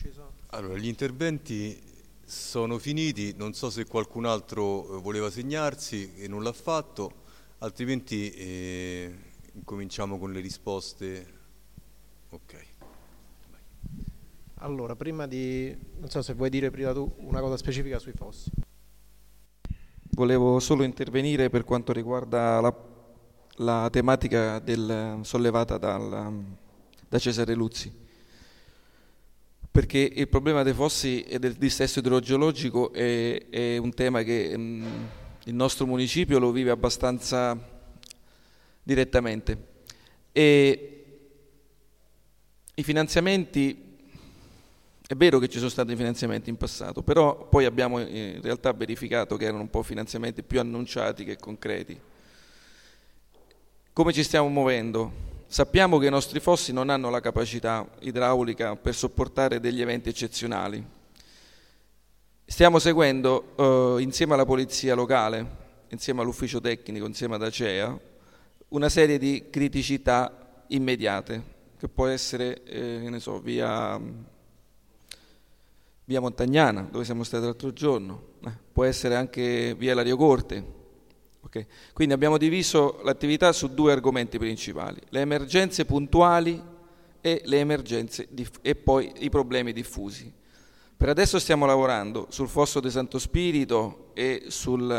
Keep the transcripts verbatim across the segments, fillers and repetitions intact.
preciso? Allora, gli interventi sono finiti, non so se qualcun altro voleva segnarsi e non l'ha fatto, altrimenti eh, incominciamo con le risposte. Ok. Allora, prima di... non so se vuoi dire prima tu una cosa specifica sui fossi. Volevo solo intervenire per quanto riguarda la, la tematica del, sollevata dal, da Cesare Luzzi, perché il problema dei fossi e del dissesto idrogeologico è, è un tema che mh, il nostro municipio lo vive abbastanza direttamente e i finanziamenti, è vero che ci sono stati finanziamenti in passato, però poi abbiamo in realtà verificato che erano un po' finanziamenti più annunciati che concreti. Come ci stiamo muovendo? Sappiamo che i nostri fossi non hanno la capacità idraulica per sopportare degli eventi eccezionali. Stiamo seguendo eh, insieme alla polizia locale, insieme all'ufficio tecnico, insieme ad Acea, una serie di criticità immediate, che può essere, eh, che ne so, via... via Montagnana, dove siamo stati l'altro giorno, eh, può essere anche via Lario Corte. Okay. Quindi abbiamo diviso l'attività su due argomenti principali, le emergenze puntuali e, le emergenze diff- e poi i problemi diffusi. Per adesso stiamo lavorando sul fosso di Santo Spirito e, sul,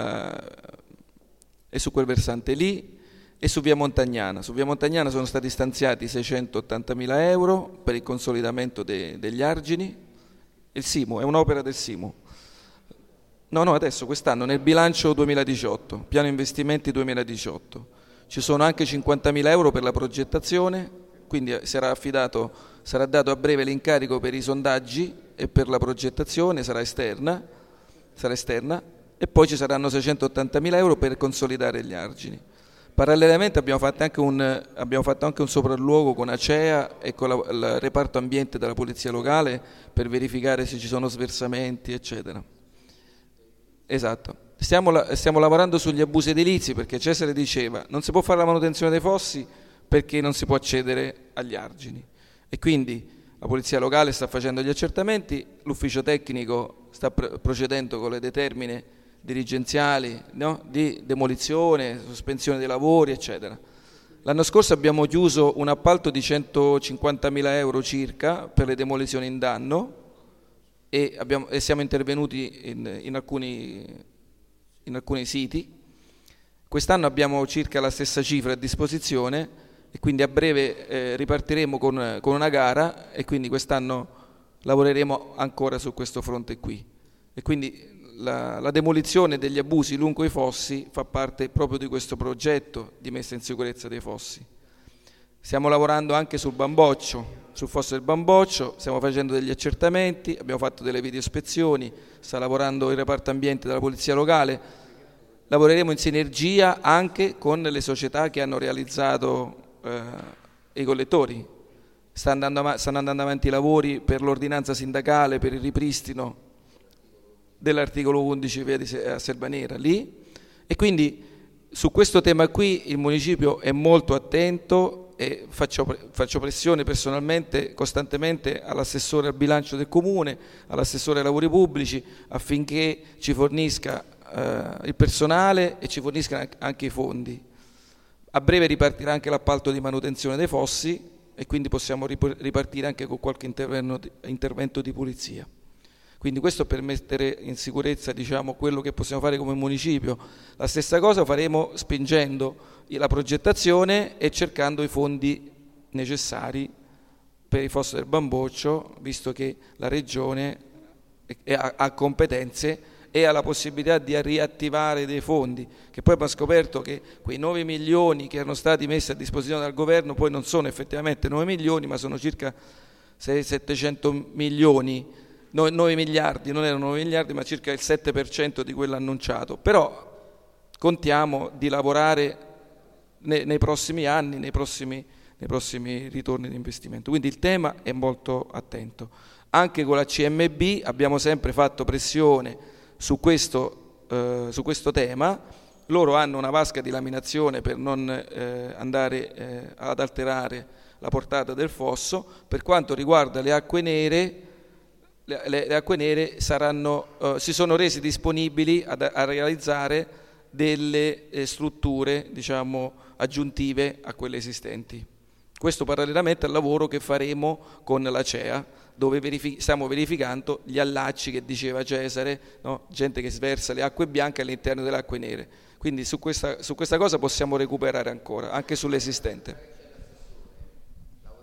e su quel versante lì e su via Montagnana. Su via Montagnana sono stati stanziati seicentottantamila euro per il consolidamento de- degli argini. Il SIMU, è un'opera del SIMU. No, no, adesso quest'anno nel bilancio duemiladiciotto, piano investimenti duemiladiciotto, ci sono anche cinquantamila euro per la progettazione, quindi sarà affidato, sarà dato a breve l'incarico per i sondaggi e per la progettazione, sarà esterna, sarà esterna e poi ci saranno seicentottantamila euro per consolidare gli argini. Parallelamente abbiamo fatto anche un, abbiamo fatto anche un sopralluogo con Acea e con la, il reparto ambiente della polizia locale per verificare se ci sono sversamenti, eccetera. Esatto. Stiamo, stiamo lavorando sugli abusi edilizi perché Cesare diceva non si può fare la manutenzione dei fossi perché non si può accedere agli argini. E quindi la polizia locale sta facendo gli accertamenti, l'ufficio tecnico sta pr- procedendo con le determine dirigenziali, no? Di demolizione, sospensione dei lavori, eccetera. L'anno scorso abbiamo chiuso un appalto di centocinquantamila euro circa per le demolizioni in danno e, abbiamo, e siamo intervenuti in, in, alcuni, in alcuni siti. Quest'anno abbiamo circa la stessa cifra a disposizione e quindi a breve eh, ripartiremo con, con una gara e quindi quest'anno lavoreremo ancora su questo fronte qui. E quindi La, la demolizione degli abusi lungo i fossi fa parte proprio di questo progetto di messa in sicurezza dei fossi. Stiamo lavorando anche sul Bamboccio, sul fosso del Bamboccio, stiamo facendo degli accertamenti, abbiamo fatto delle videospezioni, sta lavorando il reparto ambiente della polizia locale, lavoreremo in sinergia anche con le società che hanno realizzato eh, i collettori. Sta andando, stanno andando avanti i lavori per l'ordinanza sindacale, per il ripristino dell'articolo undici via di Selvanera lì e quindi su questo tema qui il municipio è molto attento e faccio, faccio pressione personalmente costantemente all'assessore al bilancio del comune, all'assessore ai lavori pubblici affinché ci fornisca eh, il personale e ci fornisca anche i fondi. A breve ripartirà anche l'appalto di manutenzione dei fossi e quindi possiamo ripartire anche con qualche intervento di pulizia. Quindi questo per mettere in sicurezza, diciamo, quello che possiamo fare come municipio. La stessa cosa faremo spingendo la progettazione e cercando i fondi necessari per il fosso del Bamboccio, visto che la Regione ha competenze e ha la possibilità di riattivare dei fondi, che poi abbiamo scoperto che quei nove milioni che erano stati messi a disposizione dal governo poi non sono effettivamente nove milioni, ma sono circa sei settecento milioni, nove miliardi, non erano nove miliardi ma circa il sette per cento di quello annunciato, però contiamo di lavorare nei, nei prossimi anni, nei prossimi, nei prossimi ritorni di investimento, quindi il tema è molto attento. Anche con la C M B abbiamo sempre fatto pressione su questo, eh, su questo tema, loro hanno una vasca di laminazione per non eh, andare eh, ad alterare la portata del fosso. Per quanto riguarda le acque nere, le, le, le acque nere saranno, uh, si sono resi disponibili ad, a realizzare delle eh, strutture, diciamo, aggiuntive a quelle esistenti. Questo parallelamente al lavoro che faremo con la C E A, dove verific- stiamo verificando gli allacci che diceva Cesare, no? Gente che sversa le acque bianche all'interno delle acque nere. Quindi su questa, su questa cosa possiamo recuperare ancora, anche sull'esistente.